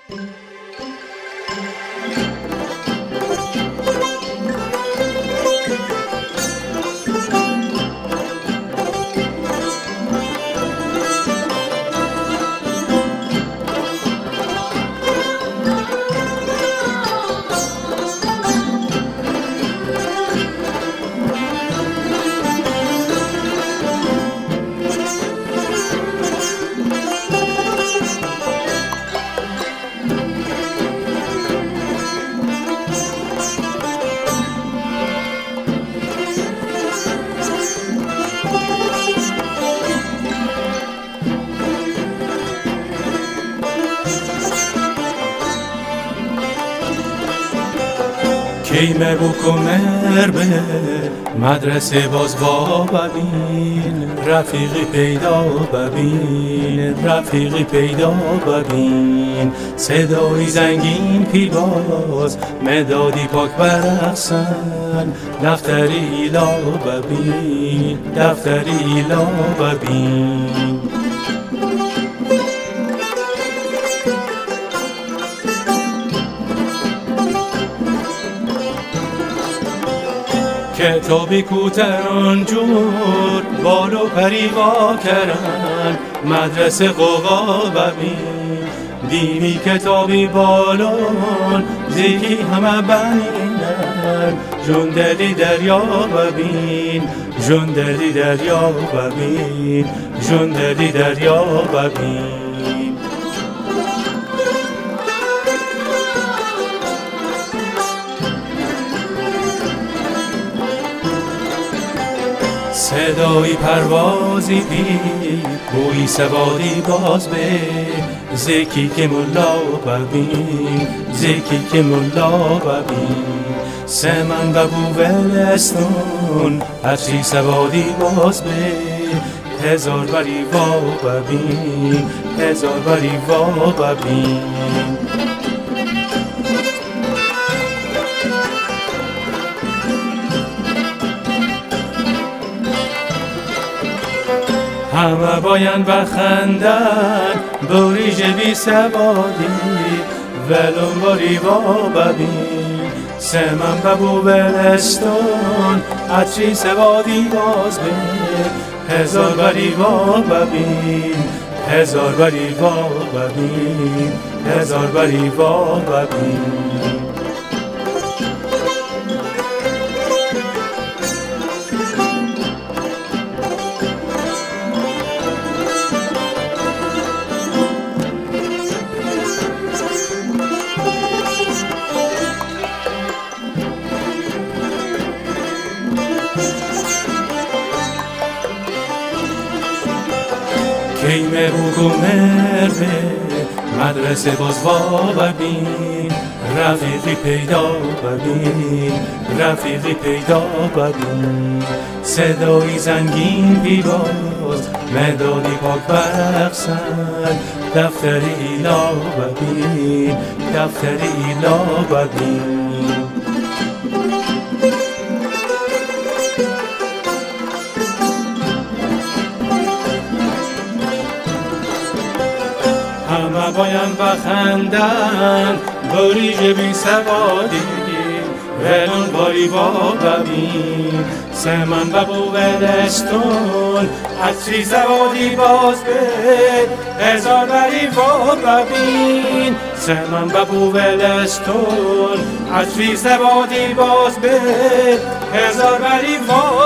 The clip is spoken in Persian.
کیمه بکمر به مدرسه باز وا ببین، رفیقی پیدا ببین، رفیقی پیدا ببین. صدای زنگین پیباز مدادی پاک برقصن، دفتری ایلا ببین، دفتری ایلا ببین. کتابی کوتران جور بالو پری وا کرن، مدرسه قوا ببین. دیمی کتابی بالون زیکی همه بینن، جون دلی دریا ببین، جون دلی دریا ببین، جون دلی دریا ببین. صدای پروازی بی بوی سوادی باز به، زکی که ملا ببین، زکی که ملا ببین. سمن ببو ولستون هرچی سوادی باز به، هزار بری وا ببین، هزار بری وا ببین. همه باید بخندن بوریج بی سوادی، ولون باری وا ببین. سمن ببو ولستون عطری سوادی باز به، هزار بری وا ببین، هزار بری وا ببین، هزار بری وا ببین. کیمه بکمر به مدرسه باز وا ببین، رفیقی پیدا ببین، رفیقی پیدا ببین. صدای زنگین بیباز مدادی پاک برقصن، دفتری ایلا ببین، دفتری ایلا ببین. همه باید بخندن بوریج بی سوادی، ولون باری وا ببین. سمن ببو ولستون عطری سوادی باز به، هزار بری وا ببین. سمن ببو ولستون عطری سوادی باز به، هزار بری وا